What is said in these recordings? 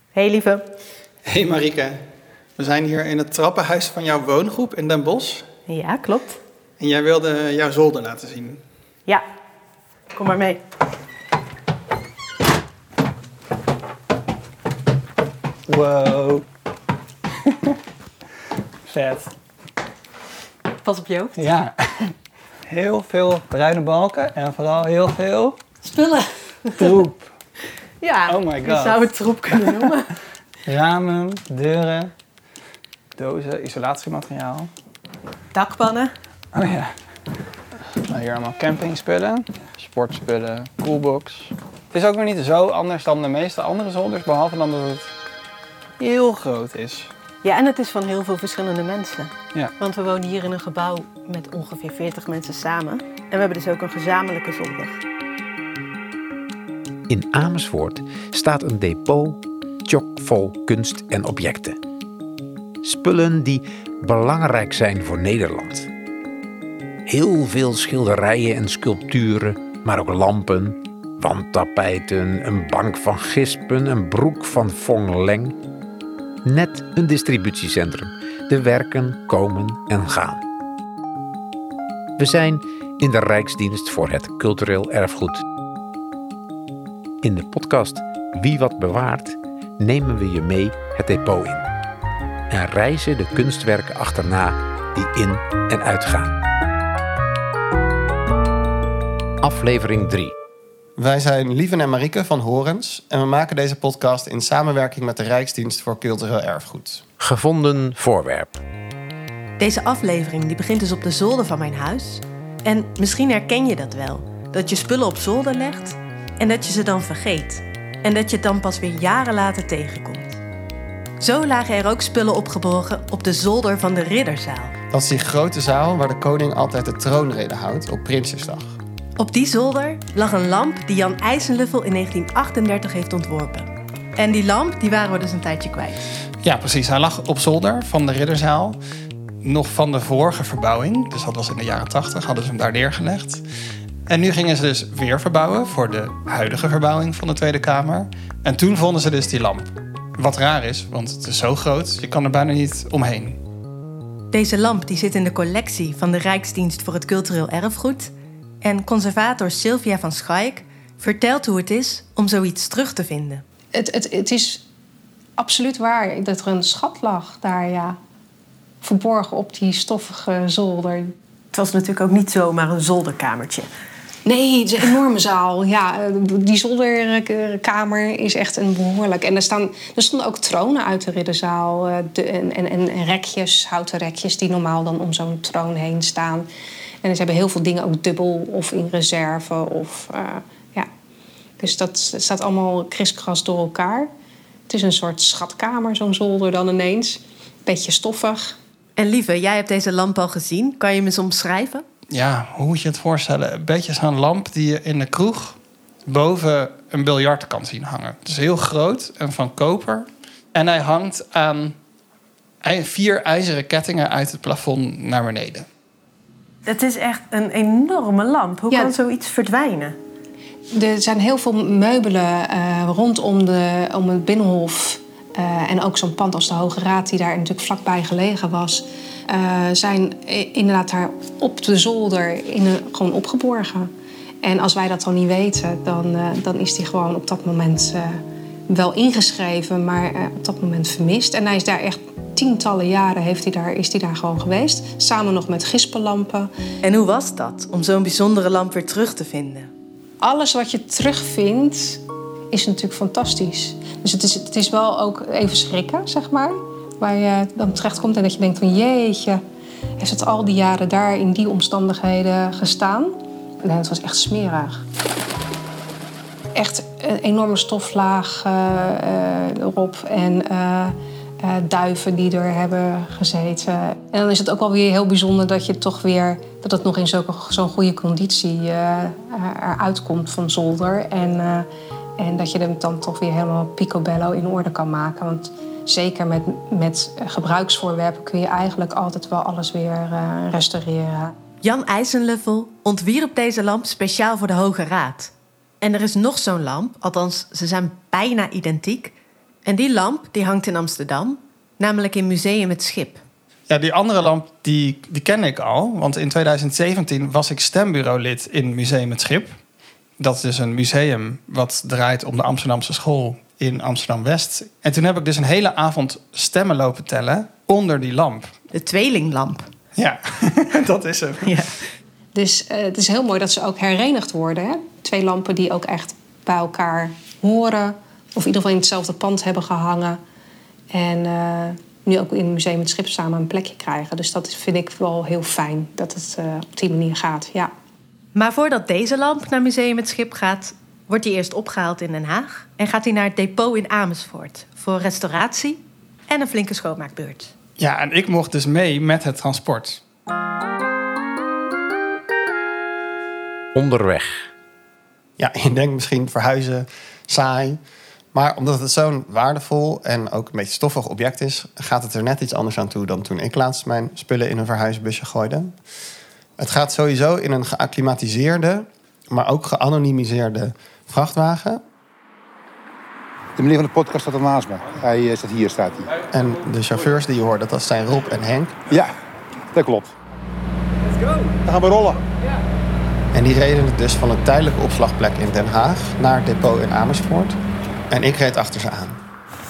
Hey lieve. Hey Marieke, we zijn hier in het trappenhuis van jouw woongroep in Den Bosch. Ja, klopt. En jij wilde jouw zolder laten zien. Ja, kom maar mee. Wow. Vet. Pas op je hoofd. Ja. Heel veel bruine balken en vooral heel veel Spullen. troep. Ja, Oh my je god. zou het troep kunnen noemen. Ramen, deuren, dozen, isolatiemateriaal. Dakpannen. Oh ja. Nou, hier allemaal campingspullen, sportspullen, coolbox. Het is ook weer niet zo anders dan de meeste andere zolders, behalve dan dat het heel groot is. Ja, en het is van heel veel verschillende mensen. Ja. Want we wonen hier in een gebouw met ongeveer 40 mensen samen. En we hebben dus ook een gezamenlijke zolder. In Amersfoort staat een depot chockvol kunst en objecten. Spullen die belangrijk zijn voor Nederland. Heel veel schilderijen en sculpturen, maar ook lampen, wandtapijten, een bank van gispen, een broek van Fong Leng. Net een distributiecentrum. De werken komen en gaan. We zijn in de Rijksdienst voor het Cultureel Erfgoed. In de podcast Wie wat bewaart nemen we je mee het depot in. En reizen de kunstwerken achterna die in en uitgaan. Aflevering 3. Wij zijn Lieven en Marieke van Horens en we maken deze podcast in samenwerking met de Rijksdienst voor Cultureel Erfgoed. Gevonden voorwerp. Deze aflevering die begint dus op de zolder van mijn huis. En misschien herken je dat wel. Dat je spullen op zolder legt en dat je ze dan vergeet. En dat je het dan pas weer jaren later tegenkomt. Zo lagen er ook spullen opgeborgen op de zolder van de Ridderzaal. Dat is die grote zaal waar de koning altijd de troonrede houdt op Prinsjesdag. Op die zolder lag een lamp die Jan IJsselhoff in 1938 heeft ontworpen. En die lamp die waren we dus een tijdje kwijt. Ja, precies. Hij lag op zolder van de Ridderzaal. Nog van de vorige verbouwing. Dus dat was in de jaren 80. Hadden ze hem daar neergelegd. En nu gingen ze dus weer verbouwen voor de huidige verbouwing van de Tweede Kamer. En toen vonden ze dus die lamp. Wat raar is, want het is zo groot. Je kan er bijna niet omheen. Deze lamp die zit in de collectie van de Rijksdienst voor het Cultureel Erfgoed. En conservator Sylvia van Schaik vertelt hoe het is om zoiets terug te vinden. Het is absoluut waar dat er een schat lag daar, ja. Verborgen op die stoffige zolder. Het was natuurlijk ook niet zomaar een zolderkamertje. Nee, het is een enorme zaal. Ja, die zolderkamer is echt een behoorlijk. En er stonden ook tronen uit de Ridderzaal. En rekjes, houten rekjes, die normaal dan om zo'n troon heen staan. En ze hebben heel veel dingen ook dubbel of in reserve. Ja. Dus dat staat allemaal kriskras door elkaar. Het is een soort schatkamer, zo'n zolder dan ineens. Beetje stoffig. En lieve, jij hebt deze lamp al gezien. Kan je hem eens omschrijven? Ja, hoe moet je het voorstellen? Een beetje zo'n lamp die je in de kroeg boven een biljart kan zien hangen. Het is heel groot en van koper. En hij hangt aan 4 ijzeren kettingen uit het plafond naar beneden. Het is echt een enorme lamp. Hoe kan zoiets verdwijnen? Er zijn heel veel meubelen rondom om het Binnenhof. En ook zo'n pand als de Hoge Raad, die daar natuurlijk vlakbij gelegen was, zijn inderdaad daar op de zolder gewoon opgeborgen. En als wij dat dan niet weten, dan is die gewoon op dat moment wel ingeschreven, maar op dat moment vermist. En hij is daar echt tientallen jaren is hij daar gewoon geweest. Samen nog met gispenlampen. En hoe was dat, om zo'n bijzondere lamp weer terug te vinden? Alles wat je terugvindt, is natuurlijk fantastisch. Dus het is wel ook even schrikken, zeg maar. Waar je dan terechtkomt en dat je denkt van jeetje, heeft het al die jaren daar in die omstandigheden gestaan? Nee, het was echt smerig. Echt een enorme stoflaag erop en duiven die er hebben gezeten. En dan is het ook wel weer heel bijzonder dat dat het nog in zo'n goede conditie eruit komt van zolder. En dat je hem dan toch weer helemaal picobello in orde kan maken. Want zeker met gebruiksvoorwerpen kun je eigenlijk altijd wel alles weer restaureren. Jan IJsselhoff ontwierp deze lamp speciaal voor de Hoge Raad. En er is nog zo'n lamp, althans ze zijn bijna identiek. En die lamp die hangt in Amsterdam, namelijk in Museum Het Schip. Ja, die andere lamp die ken ik al. Want in 2017 was ik stembureaulid in Museum Het Schip. Dat is dus een museum wat draait om de Amsterdamse school in Amsterdam-West. En toen heb ik dus een hele avond stemmen lopen tellen onder die lamp. De tweelinglamp. Ja, dat is hem. Ja. Dus het is heel mooi dat ze ook herenigd worden. Hè? 2 lampen die ook echt bij elkaar horen. Of in ieder geval in hetzelfde pand hebben gehangen. En nu ook in het Museum Het Schip samen een plekje krijgen. Dus dat vind ik wel heel fijn dat het op die manier gaat. Ja. Maar voordat deze lamp naar Museum Het Schip gaat, wordt hij eerst opgehaald in Den Haag en gaat hij naar het depot in Amersfoort voor restauratie en een flinke schoonmaakbeurt. Ja, en ik mocht dus mee met het transport. Onderweg. Ja, je denkt misschien verhuizen, saai. Maar omdat het zo'n waardevol en ook een beetje stoffig object is, gaat het er net iets anders aan toe dan toen ik laatst mijn spullen in een verhuisbusje gooide. Het gaat sowieso in een geacclimatiseerde, maar ook geanonimiseerde vrachtwagen. De meneer van de podcast staat naast me. Hij staat hier, staat hij. En de chauffeurs die je hoort, dat zijn Rob en Henk. Ja, dat klopt. Let's go. Dan gaan we rollen. En die reden dus van een tijdelijke opslagplek in Den Haag naar het depot in Amersfoort. En ik reed achter ze aan.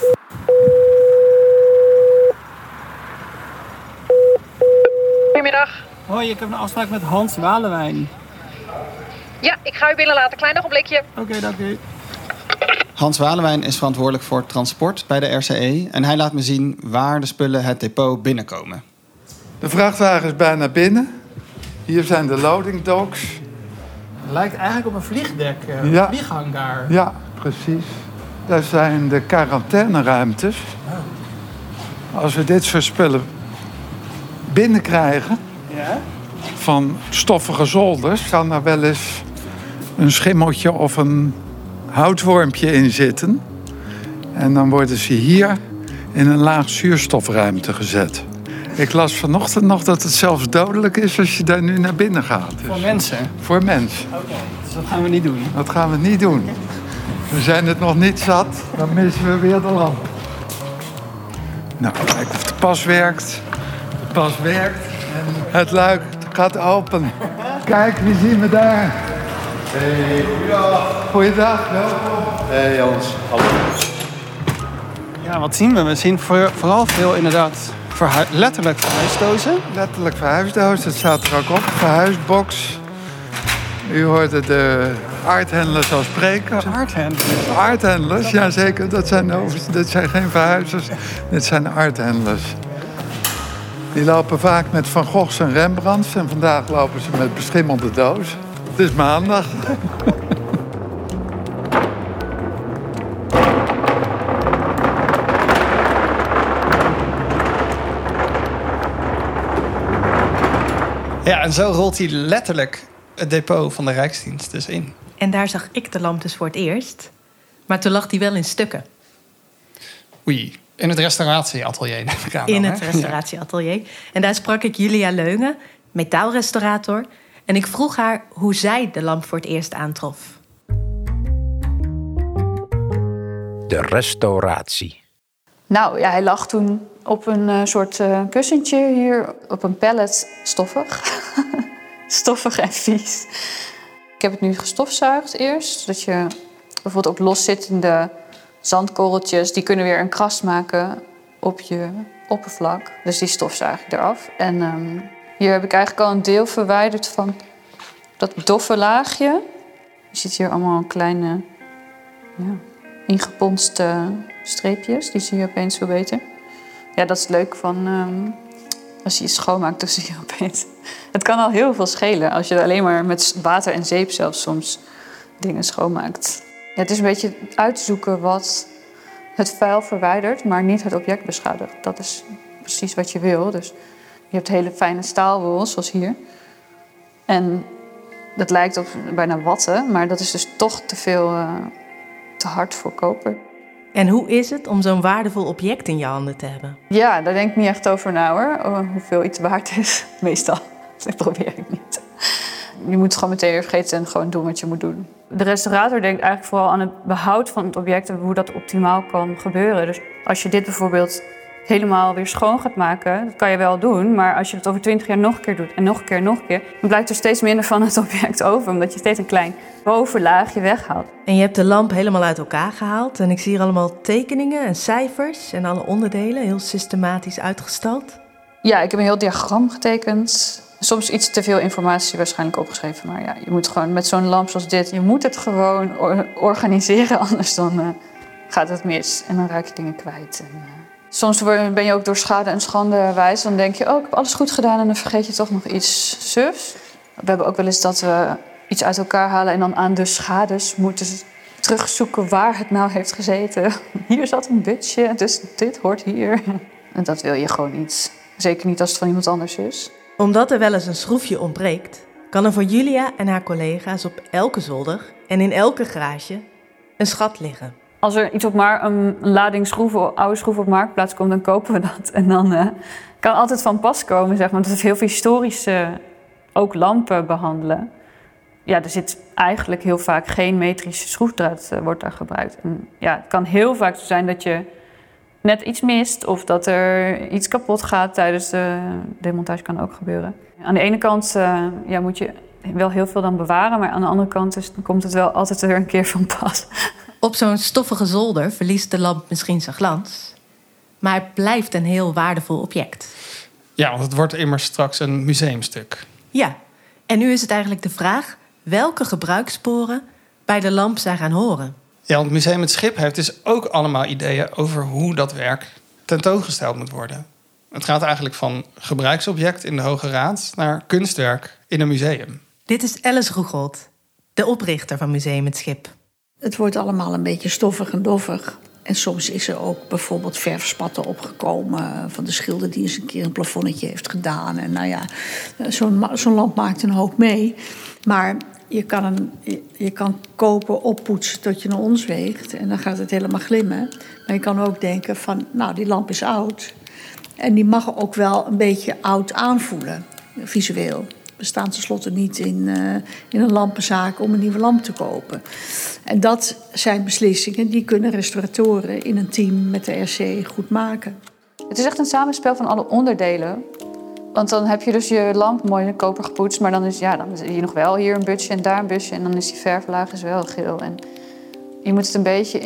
Goedemiddag. Hoi, ik heb een afspraak met Hans Walewijn. Ja, ik ga u binnen laten. Klein ogenblikje. Oké, dank u. Hans Walewijn is verantwoordelijk voor transport bij de RCE. En hij laat me zien waar de spullen het depot binnenkomen. De vrachtwagen is bijna binnen. Hier zijn de loading docks. Het lijkt eigenlijk op een vliegdek, Ja. vlieghangar. Ja, precies. Daar zijn de quarantaineruimtes. Als we dit soort spullen binnenkrijgen Ja? van stoffige zolders, kan er wel eens een schimmeltje of een houtwormpje in zitten. En dan worden ze hier in een laag zuurstofruimte gezet. Ik las vanochtend nog dat het zelfs dodelijk is als je daar nu naar binnen gaat. Dus Voor mensen? voor mensen. Oké, dus dat gaan we niet doen. Dat gaan we niet doen. We zijn het nog niet zat, dan missen we weer de lamp. Nou, kijk of de pas werkt. De pas werkt en het luik gaat open. Kijk, wie zien we daar? Hey, goeiedag. Goeiedag, welkom. Hey Jans, hallo. Ja, wat zien we? We zien vooral veel inderdaad letterlijk verhuisdozen. Letterlijk verhuisdoos, dat staat er ook op. Verhuisbox. U hoorde de aardhendlers al spreken. Aardhendlers, ja zeker. Dat zijn geen verhuizers, dit zijn aardhendlers. Die lopen vaak met Van Goghs en Rembrandts. En vandaag lopen ze met beschimmelde doos. Het is maandag. Ja, en zo rolt hij letterlijk het depot van de Rijksdienst dus in. En daar zag ik de lamp dus voor het eerst. Maar toen lag die wel in stukken. Oei, in het restauratieatelier neem ik aan. In dan, het hè? restauratieatelier. En daar sprak ik Julia Leunge, metaalrestaurator. En ik vroeg haar hoe zij de lamp voor het eerst aantrof. De restauratie. Nou ja, hij lag toen op een soort kussentje hier op een pallet, stoffig. Stoffig en vies. Ik heb het nu gestofzuigd eerst. Dat je bijvoorbeeld ook loszittende zandkorreltjes, die kunnen weer een kras maken op je oppervlak. Dus die stofzuig ik eraf. En hier heb ik eigenlijk al een deel verwijderd van dat doffe laagje. Je ziet hier allemaal kleine ingeponste streepjes. Die zie je opeens veel beter. Ja, dat is leuk van als je je schoonmaakt, dan zie je opeens. Het kan al heel veel schelen als je alleen maar met water en zeep zelfs soms dingen schoonmaakt. Ja, het is een beetje uitzoeken wat het vuil verwijdert, maar niet het object beschadigt. Dat is precies wat je wil. Dus je hebt hele fijne staalwol, zoals hier. En dat lijkt op bijna watten, maar dat is dus toch te hard voor koper. En hoe is het om zo'n waardevol object in je handen te hebben? Ja, daar denk ik niet echt over na hoor. Hoeveel iets waard is, meestal. Dat probeer ik niet. Je moet het gewoon meteen weer vergeten en gewoon doen wat je moet doen. De restaurator denkt eigenlijk vooral aan het behoud van het object en hoe dat optimaal kan gebeuren. Dus als je dit bijvoorbeeld helemaal weer schoon gaat maken, dat kan je wel doen. Maar als je het over 20 jaar nog een keer doet en nog een keer, dan blijkt er steeds minder van het object over. Omdat je steeds een klein bovenlaagje weghaalt. En je hebt de lamp helemaal uit elkaar gehaald. En ik zie hier allemaal tekeningen en cijfers en alle onderdelen heel systematisch uitgestald. Ja, ik heb een heel diagram getekend. Soms iets te veel informatie waarschijnlijk opgeschreven. Maar ja, je moet gewoon met zo'n lamp zoals dit, je moet het gewoon organiseren. Anders dan gaat het mis en dan raak je dingen kwijt. Soms ben je ook door schade en schande wijs. Dan denk je, ik heb alles goed gedaan en dan vergeet je toch nog iets sufs. We hebben ook wel eens dat we iets uit elkaar halen en dan aan de schades moeten terugzoeken waar het nou heeft gezeten. Hier zat een butje, dus dit hoort hier. En dat wil je gewoon niet. Zeker niet als het van iemand anders is. Omdat er wel eens een schroefje ontbreekt, kan er voor Julia en haar collega's op elke zolder en in elke garage een schat liggen. Als er iets een lading schroeven, oude schroeven op marktplaats komt, dan kopen we dat. En dan kan altijd van pas komen, zeg maar, dat we heel veel historische ook lampen behandelen. Ja, er zit eigenlijk heel vaak geen metrische schroefdraad wordt daar gebruikt. En ja, het kan heel vaak zo zijn dat je net iets mist of dat er iets kapot gaat tijdens de demontage, kan ook gebeuren. Aan de ene kant moet je wel heel veel dan bewaren, maar aan de andere kant dan komt het wel altijd er een keer van pas. Op zo'n stoffige zolder verliest de lamp misschien zijn glans, maar het blijft een heel waardevol object. Ja, want het wordt immers straks een museumstuk. Ja, en nu is het eigenlijk de vraag welke gebruikssporen bij de lamp zijn gaan horen. Ja, want het Museum Het Schip heeft dus ook allemaal ideeën over hoe dat werk tentoongesteld moet worden. Het gaat eigenlijk van gebruiksobject in de Hoge Raad naar kunstwerk in een museum. Dit is Alice Roegold, de oprichter van Museum Het Schip. Het wordt allemaal een beetje stoffig en doffig. En soms is er ook bijvoorbeeld verfspatten opgekomen van de schilder die eens een keer een plafonnetje heeft gedaan. En nou ja, zo'n lamp maakt een hoop mee. Maar je kan kopen, oppoetsen tot je een ons weegt. En dan gaat het helemaal glimmen. Maar je kan ook denken van, nou, die lamp is oud. En die mag ook wel een beetje oud aanvoelen, visueel. We staan tenslotte niet in een lampenzaak om een nieuwe lamp te kopen. En dat zijn beslissingen die kunnen restauratoren in een team met de RC goed maken. Het is echt een samenspel van alle onderdelen. Want dan heb je dus je lamp mooi in koper gepoetst, maar dan zie je nog wel hier een busje en daar een busje. En dan is die verflaag is wel geel. En je moet het een beetje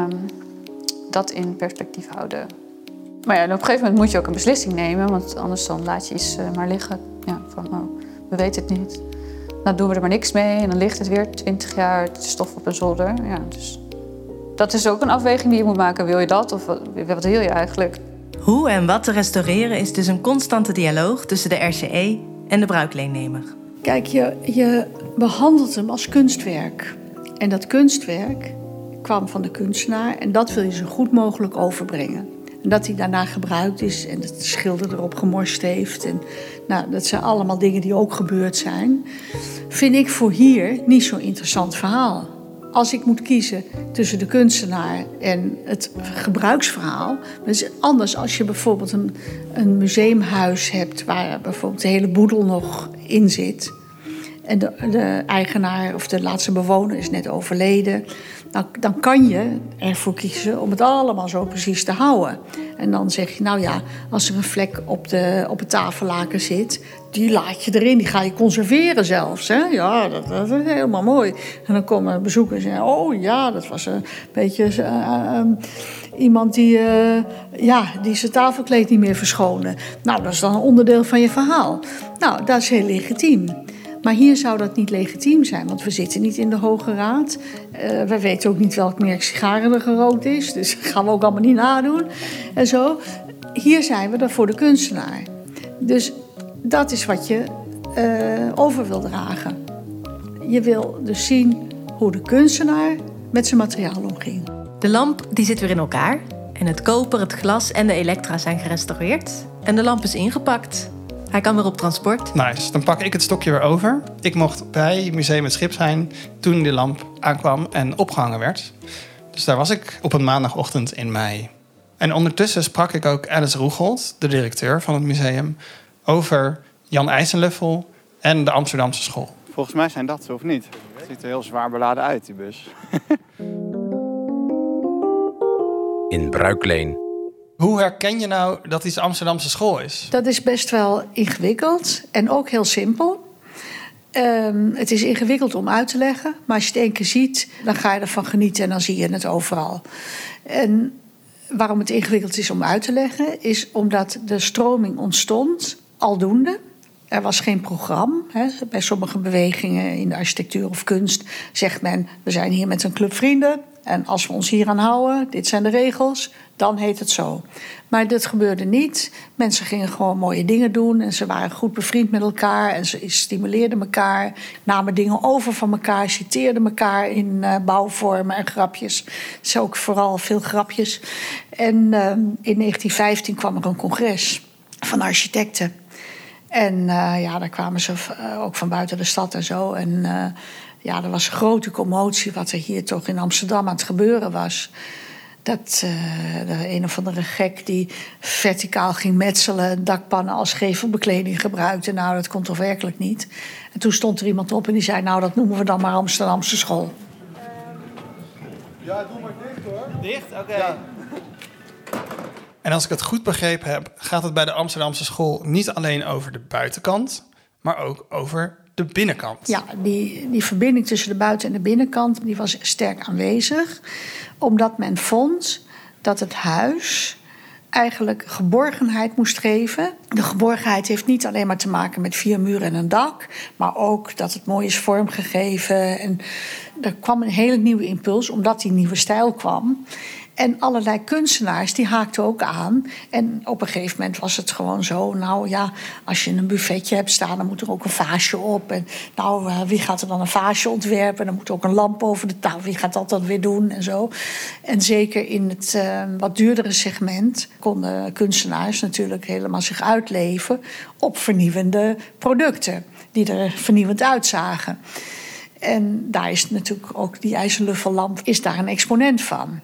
in perspectief houden. Maar ja, op een gegeven moment moet je ook een beslissing nemen, want anders dan laat je iets maar liggen. Ja, we weten het niet. Dan doen we er maar niks mee en dan ligt het weer 20 jaar stof op een zolder. Ja, dus dat is ook een afweging die je moet maken. Wil je dat of wat wil je eigenlijk? Hoe en wat te restaureren is dus een constante dialoog tussen de RCE en de bruikleennemer. Kijk, je behandelt hem als kunstwerk. En dat kunstwerk kwam van de kunstenaar en dat wil je zo goed mogelijk overbrengen. En dat hij daarna gebruikt is en dat de schilder erop gemorst heeft. En, nou, dat zijn allemaal dingen die ook gebeurd zijn. Vind ik voor hier niet zo'n interessant verhaal. Als ik moet kiezen tussen de kunstenaar en het gebruiksverhaal. Dat is anders als je bijvoorbeeld een museumhuis hebt waar bijvoorbeeld de hele boedel nog in zit. En de eigenaar of de laatste bewoner is net overleden. Nou, dan kan je ervoor kiezen om het allemaal zo precies te houden. En dan zeg je, nou ja, als er een vlek op het tafellaken zit, die laat je erin, die ga je conserveren zelfs. Hè? Ja, dat is helemaal mooi. En dan komen bezoekers en zeggen, oh ja, dat was een beetje iemand die zijn tafelkleed niet meer verschonen. Nou, dat is dan een onderdeel van je verhaal. Nou, dat is heel legitiem. Maar hier zou dat niet legitiem zijn, want we zitten niet in de Hoge Raad. We weten ook niet welk merk sigaren er gerookt is, dus dat gaan we ook allemaal niet nadoen. En zo. Hier zijn we er voor de kunstenaar. Dus dat is wat je over wil dragen. Je wil dus zien hoe de kunstenaar met zijn materiaal omging. De lamp die zit weer in elkaar. En het koper, het glas en de elektra zijn gerestaureerd. En de lamp is ingepakt. Hij kan weer op transport. Nice, dan pak ik het stokje weer over. Ik mocht bij Museum Het Schip zijn toen die lamp aankwam en opgehangen werd. Dus daar was ik op een maandagochtend in mei. En ondertussen sprak ik ook Alice Roegold, de directeur van het museum, over Jan IJssenluffel en de Amsterdamse school. Volgens mij zijn dat ze, of niet? Het ziet er heel zwaar beladen uit, die bus. In Bruikleen. Hoe herken je nou dat iets Amsterdamse school is? Dat is best wel ingewikkeld en ook heel simpel. Het is ingewikkeld om uit te leggen, maar als je het één keer ziet, dan ga je ervan genieten en dan zie je het overal. En waarom het ingewikkeld is om uit te leggen, is omdat de stroming ontstond aldoende. Er was geen programma. Bij sommige bewegingen in de architectuur of kunst zegt men, we zijn hier met een club vrienden en als we ons hier aan houden, dit zijn de regels, dan heet het zo. Maar dat gebeurde niet. Mensen gingen gewoon mooie dingen doen en ze waren goed bevriend met elkaar en ze stimuleerden elkaar, namen dingen over van elkaar, citeerden elkaar in bouwvormen en grapjes. Dus ook vooral veel grapjes. En in 1915 kwam er een congres van architecten. En daar kwamen ze ook van buiten de stad en zo. En er was grote commotie wat er hier toch in Amsterdam aan het gebeuren was. Dat de een of andere gek die verticaal ging metselen, dakpannen als gevelbekleding gebruikte. Nou, dat kon toch werkelijk niet. En toen stond er iemand op en die zei, nou, dat noemen we dan maar Amsterdamse school. Ja, doe maar dicht hoor. Dicht? Oké. Ja. En als ik het goed begrepen heb, gaat het bij de Amsterdamse school niet alleen over de buitenkant, maar ook over de binnenkant. Ja, die verbinding tussen de buiten- en de binnenkant die was sterk aanwezig. Omdat men vond dat het huis eigenlijk geborgenheid moest geven. De geborgenheid heeft niet alleen maar te maken met 4 muren en een dak, maar ook dat het mooi is vormgegeven. En er kwam een hele nieuwe impuls omdat die nieuwe stijl kwam. En allerlei kunstenaars die haakten ook aan. En op een gegeven moment was het gewoon zo, nou ja, als je een buffetje hebt staan, dan moet er ook een vaasje op. En nou, wie gaat er dan een vaasje ontwerpen? En dan moet ook een lamp over de tafel. Wie gaat dat dan weer doen? En zo. En zeker in het wat duurdere segment konden kunstenaars natuurlijk helemaal zich uitleven op vernieuwende producten die er vernieuwend uitzagen. En daar is natuurlijk ook die IJzerluffellamp is daar een exponent van.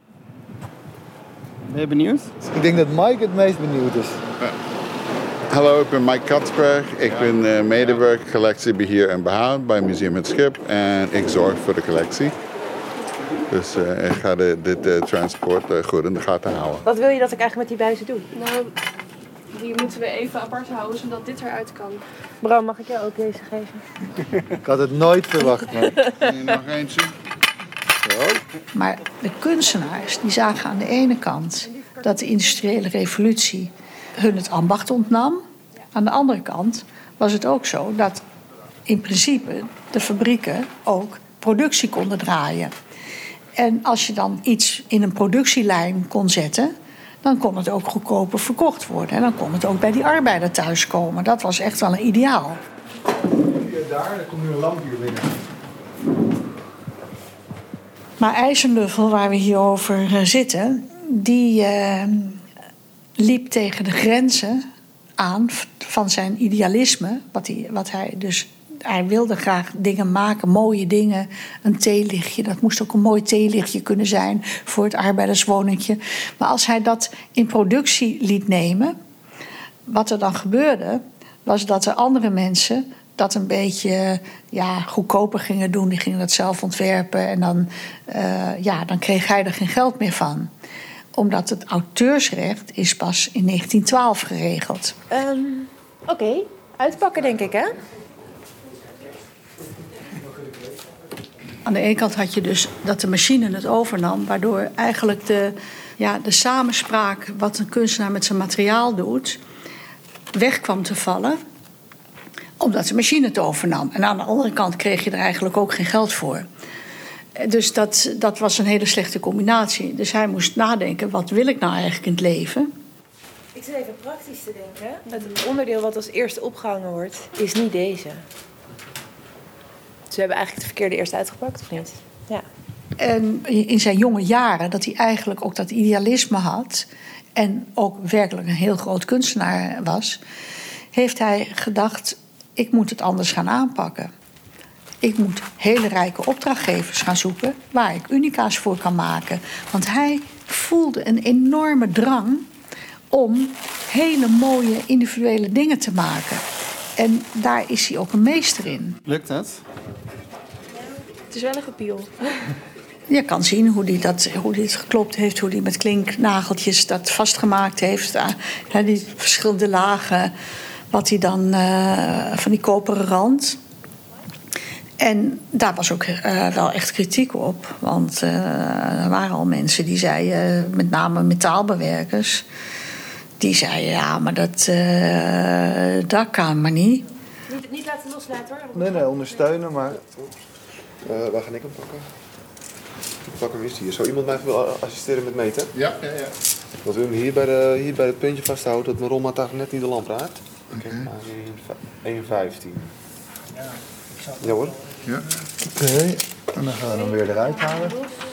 Ben je benieuwd? Ik denk dat Mike het meest benieuwd is. Hallo, ik ben Mike Katsberg. Ik ben medewerker collectiebeheer en behoud bij Museum Het Schip. En ik zorg voor de collectie. Dus ik ga dit transport goed in de gaten houden. Wat wil je dat ik eigenlijk met die buizen doe? Nou, die moeten we even apart houden zodat dit eruit kan. Bro, mag ik jou ook deze geven? Ik had het nooit verwacht. Maar... Nog eentje. Maar de kunstenaars die zagen aan de ene kant dat de industriële revolutie hun het ambacht ontnam. Aan de andere kant was het ook zo dat in principe de fabrieken ook productie konden draaien. En als je dan iets in een productielijn kon zetten, dan kon het ook goedkoper verkocht worden. En dan kon het ook bij die arbeider thuiskomen. Dat was echt wel een ideaal. Daar komt nu een lamp hier binnen. Maar IJzerluffel, waar we hier over zitten, die liep tegen de grenzen aan van zijn idealisme. Hij wilde graag dingen maken, mooie dingen. Een theelichtje, dat moest ook een mooi theelichtje kunnen zijn voor het arbeiderswoningje. Maar als hij dat in productie liet nemen, wat er dan gebeurde, was dat er andere mensen dat een beetje goedkoper gingen doen. Die gingen dat zelf ontwerpen. En dan kreeg hij er geen geld meer van. Omdat het auteursrecht is pas in 1912 geregeld. Oké, uitpakken denk ik, hè? Aan de ene kant had je dus dat de machine het overnam, waardoor eigenlijk de samenspraak wat een kunstenaar met zijn materiaal doet, weg kwam te vallen, omdat de machine het overnam. En aan de andere kant kreeg je er eigenlijk ook geen geld voor. Dus dat was een hele slechte combinatie. Dus hij moest nadenken, wat wil ik nou eigenlijk in het leven? Ik zit even praktisch te denken. Het onderdeel wat als eerste opgehangen wordt, is niet deze. Dus we hebben eigenlijk het verkeerde eerst uitgepakt, of niet? Ja. En in zijn jonge jaren, dat hij eigenlijk ook dat idealisme had, en ook werkelijk een heel groot kunstenaar was, heeft hij gedacht, ik moet het anders gaan aanpakken. Ik moet hele rijke opdrachtgevers gaan zoeken waar ik unica's voor kan maken. Want hij voelde een enorme drang om hele mooie individuele dingen te maken. En daar is hij ook een meester in. Lukt het? Het is wel een gepiel. Je kan zien hoe hij het geklopt heeft, hoe hij met klinknageltjes dat vastgemaakt heeft. Die verschillende lagen, wat hij dan van die koperen rand. En daar was ook wel echt kritiek op. Want er waren al mensen die zeiden, met name metaalbewerkers, die zeiden ja, maar dat kan maar niet. Niet laten loslaten hoor. Nee, ondersteunen, maar... waar ga ik hem pakken? Ik pak hem eens hier. Zou iemand mij willen assisteren met meten? Ja. Dat we hem hier bij het puntje vasthouden, dat mijn rolmaat net niet de lamp raakt. Kijk, 1,15. Ja hoor. Ja. Oké. En dan gaan we hem weer eruit halen.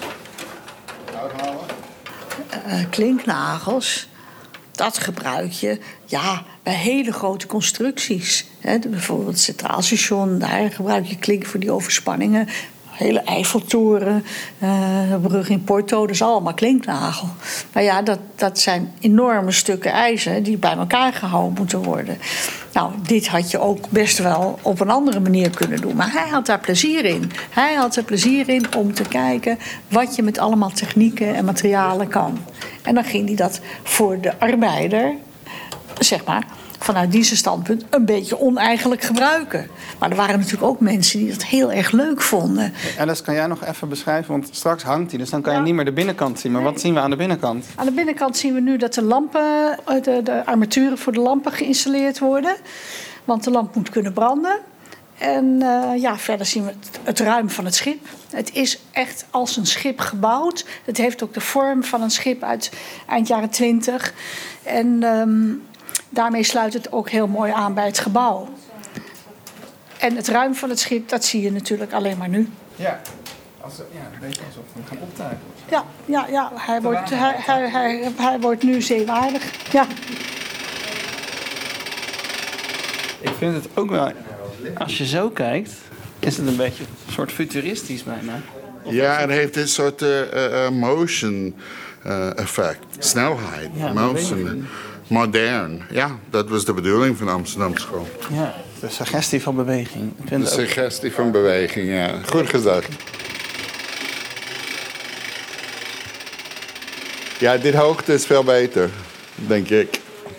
Klinknagels, dat gebruik je bij hele grote constructies. Bijvoorbeeld het Centraal Station, daar gebruik je klink voor die overspanningen. Hele Eiffeltoren, de brug in Porto, dat is allemaal klinknagel. Maar ja, dat zijn enorme stukken ijzer die bij elkaar gehouden moeten worden. Nou, dit had je ook best wel op een andere manier kunnen doen. Maar hij had daar plezier in. Hij had er plezier in om te kijken wat je met allemaal technieken en materialen kan. En dan ging hij dat voor de arbeider, zeg maar, vanuit deze standpunt een beetje oneigenlijk gebruiken. Maar er waren natuurlijk ook mensen die dat heel erg leuk vonden. Alice, kan jij nog even beschrijven? Want straks hangt hij, dus dan kan je niet meer de binnenkant zien. Maar wat zien we aan de binnenkant? Aan de binnenkant zien we nu dat de lampen, de armaturen voor de lampen geïnstalleerd worden. Want de lamp moet kunnen branden. En verder zien we het ruim van het schip. Het is echt als een schip gebouwd. Het heeft ook de vorm van een schip uit eind jaren 20. En daarmee sluit het ook heel mooi aan bij het gebouw. En het ruim van het schip, dat zie je natuurlijk alleen maar nu. Ja, een beetje alsof we hem gaan optuigen. Ja, hij wordt nu zeewaardig. Ja. Ik vind het ook wel, als je zo kijkt, is het een beetje een soort futuristisch bijna. Ja, en heeft dit soort motion effect. Snelheid, motion. Modern. Ja, dat was de bedoeling van de Amsterdamse school. Ja, de suggestie van beweging. De suggestie van beweging, ja. Goed gezegd. Ja, dit hoogte is veel beter, denk ik.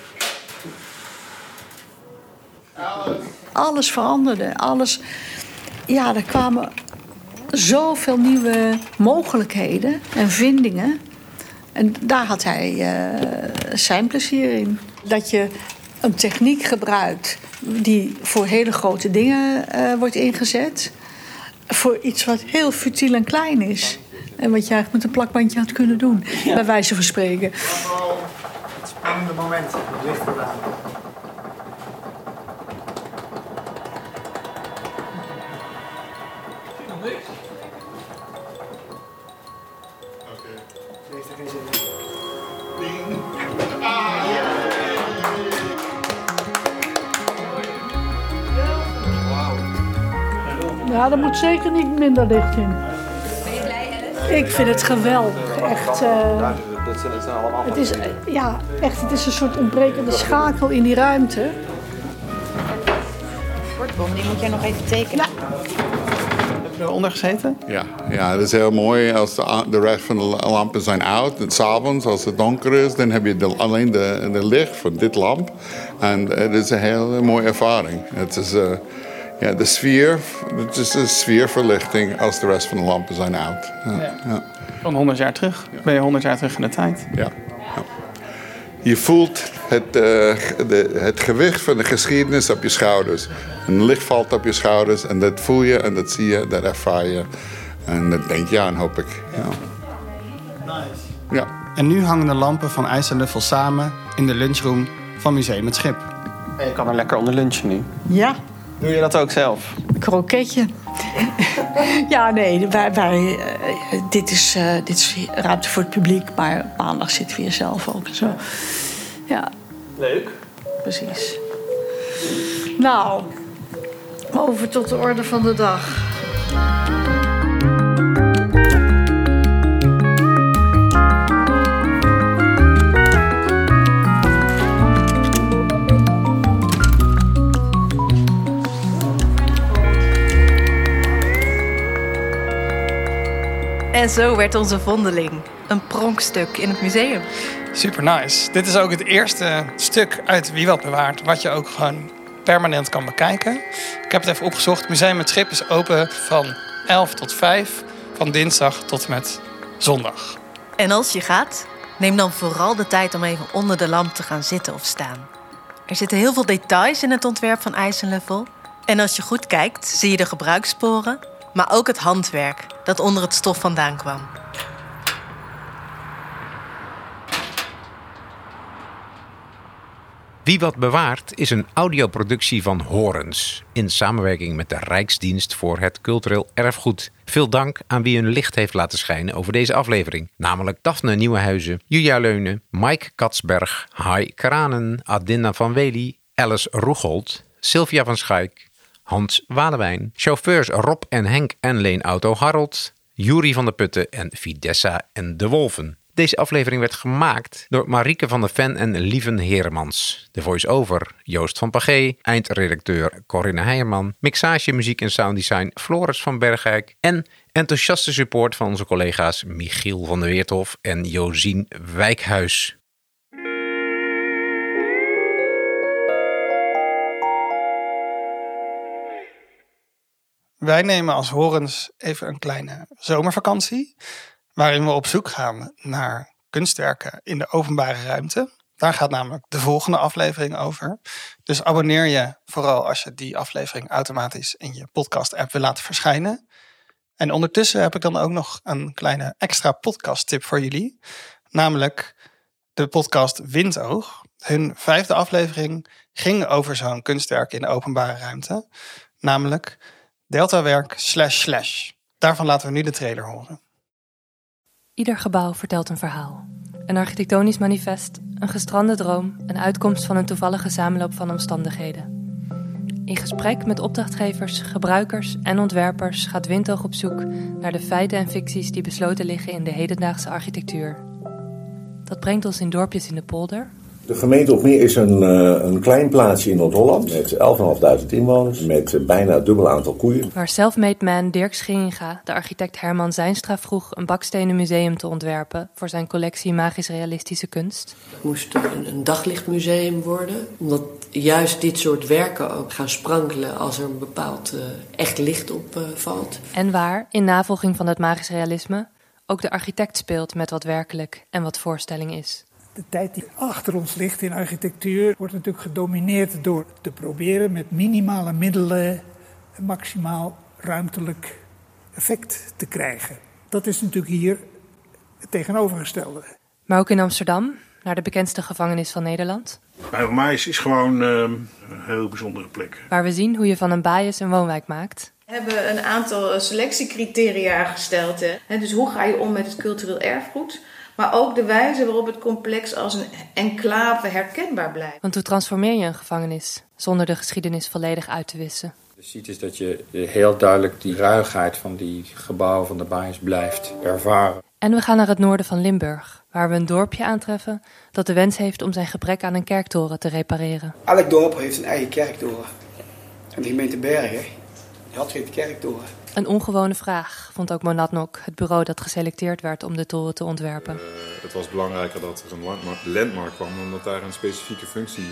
Alles veranderde. Alles. Ja, er kwamen zoveel nieuwe mogelijkheden en vindingen. En daar had hij zijn plezier in. Dat je een techniek gebruikt die voor hele grote dingen wordt ingezet. Voor iets wat heel futiel en klein is. En wat je eigenlijk met een plakbandje had kunnen doen. Ja. Bij wijze van spreken. Het spannende moment. Het licht gedaan. Ja, er moet zeker niet minder licht in. Ben je blij, Alice? Ik vind het geweldig. Echt. Dat zijn allemaal. Het is, het is een soort ontbrekende schakel in die ruimte. Sportbom, die moet jij nog even tekenen. Heb je eronder gezeten? Ja, dat is heel mooi. Als de rest van de lampen zijn oud, en 's avonds als het donker is, dan heb je alleen de licht van dit lamp. En het is een hele mooie ervaring. Het is de sfeer, het is een sfeerverlichting als de rest van de lampen zijn oud. Ja. Van 100 jaar terug. Ja. Ben je 100 jaar terug in de tijd? Ja. Je voelt het gewicht van de geschiedenis op je schouders. En het licht valt op je schouders en dat voel je en dat zie je, dat ervaar je. En dat denk je aan, hoop ik. Ja. Nice. Ja. En nu hangen de lampen van IJs en Luffel samen in de lunchroom van Museum Het Schip. En je kan er lekker onder lunchen nu. Ja. Doe je dat ook zelf? Kroketje. Ja, nee, dit is ruimte voor het publiek, maar maandag zitten we hier zelf ook. Zo. Ja. Leuk. Precies. Nou, over tot de orde van de dag. En zo werd onze vondeling een pronkstuk in het museum. Super nice. Dit is ook het eerste stuk uit Wie Wat Bewaart wat je ook gewoon permanent kan bekijken. Ik heb het even opgezocht. Het Museum Het Schip is open van 11 tot 5, van dinsdag tot en met zondag. En als je gaat, neem dan vooral de tijd om even onder de lamp te gaan zitten of staan. Er zitten heel veel details in het ontwerp van IJsselhoffel. En als je goed kijkt, zie je de gebruikssporen, maar ook het handwerk dat onder het stof vandaan kwam. Wie Wat Bewaart is een audioproductie van Horens in samenwerking met de Rijksdienst voor het Cultureel Erfgoed. Veel dank aan wie hun licht heeft laten schijnen over deze aflevering. Namelijk Daphne Nieuwenhuizen, Julia Leunen, Mike Katsberg, Hai Kranen, Adinda van Wely, Alice Roegold, Sylvia van Schaik, Hans Walewijn, chauffeurs Rob en Henk en Leenauto Harold, Juri van der Putten en Fidessa en de Wolven. Deze aflevering werd gemaakt door Marieke van der Ven en Lieven Heremans. De voice-over Joost van Pagé, eindredacteur Corinne Heijerman, mixage, muziek en sounddesign Floris van Bergijk en enthousiaste support van onze collega's Michiel van der Weerthof en Josien Wijkhuis. Wij nemen als Horens even een kleine zomervakantie, waarin we op zoek gaan naar kunstwerken in de openbare ruimte. Daar gaat namelijk de volgende aflevering over. Dus abonneer je vooral als je die aflevering automatisch in je podcast-app wil laten verschijnen. En ondertussen heb ik dan ook nog een kleine extra podcast-tip voor jullie. Namelijk de podcast Windoog. Hun 5e aflevering ging over zo'n kunstwerk in de openbare ruimte. Namelijk Deltawerk //. Daarvan laten we nu de trailer horen. Ieder gebouw vertelt een verhaal. Een architectonisch manifest, een gestrande droom, een uitkomst van een toevallige samenloop van omstandigheden. In gesprek met opdrachtgevers, gebruikers en ontwerpers gaat Windoog op zoek naar de feiten en ficties die besloten liggen in de hedendaagse architectuur. Dat brengt ons in dorpjes in de polder. De gemeente Opmeer is een klein plaatsje in Noord-Holland met 11.500 inwoners, met bijna het dubbele aantal koeien. Waar self-made man Dirk Scheringa de architect Herman Zijnstra vroeg een bakstenen museum te ontwerpen voor zijn collectie magisch-realistische kunst. Het moest een daglichtmuseum worden, omdat juist dit soort werken ook gaan sprankelen als er een bepaald echt licht op valt. En waar, in navolging van het magisch realisme, ook de architect speelt met wat werkelijk en wat voorstelling is. De tijd die achter ons ligt in architectuur wordt natuurlijk gedomineerd door te proberen met minimale middelen een maximaal ruimtelijk effect te krijgen. Dat is natuurlijk hier het tegenovergestelde. Maar ook in Amsterdam, naar de bekendste gevangenis van Nederland. Bij mij is gewoon een heel bijzondere plek. Waar we zien hoe je van een bias een woonwijk maakt. We hebben een aantal selectiecriteria gesteld. Dus hoe ga je om met het cultureel erfgoed? Maar ook de wijze waarop het complex als een enclave herkenbaar blijft. Want hoe transformeer je een gevangenis zonder de geschiedenis volledig uit te wissen? Je ziet is dat je heel duidelijk die ruigheid van die gebouwen van de bias blijft ervaren. En we gaan naar het noorden van Limburg, waar we een dorpje aantreffen dat de wens heeft om zijn gebrek aan een kerktoren te repareren. Elk dorp heeft een eigen kerktoren. En de gemeente Bergen die had geen kerktoren. Een ongewone vraag, vond ook Monadnock, het bureau dat geselecteerd werd om de toren te ontwerpen. Het was belangrijker dat er een landmark kwam, omdat daar een specifieke functie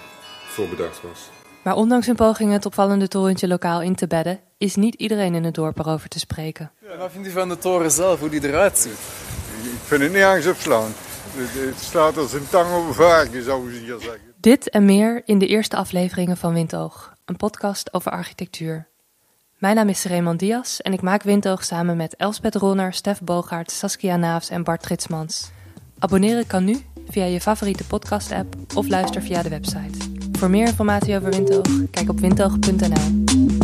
voor bedacht was. Maar ondanks hun pogingen het opvallende torentje lokaal in te bedden, is niet iedereen in het dorp erover te spreken. Ja, wat vindt u van de toren zelf, hoe die eruit ziet? Ik vind het niet eens opslaan. Het staat als een tang op een varken, zou je hier zeggen. Dit en meer in de eerste afleveringen van Windoog, een podcast over architectuur. Mijn naam is Raymond Diaz en ik maak Windoog samen met Elspeth Ronner, Stef Bogaert, Saskia Naafs en Bart Tritsmans. Abonneren kan nu via je favoriete podcast-app of luister via de website. Voor meer informatie over Windoog, kijk op windoog.nl.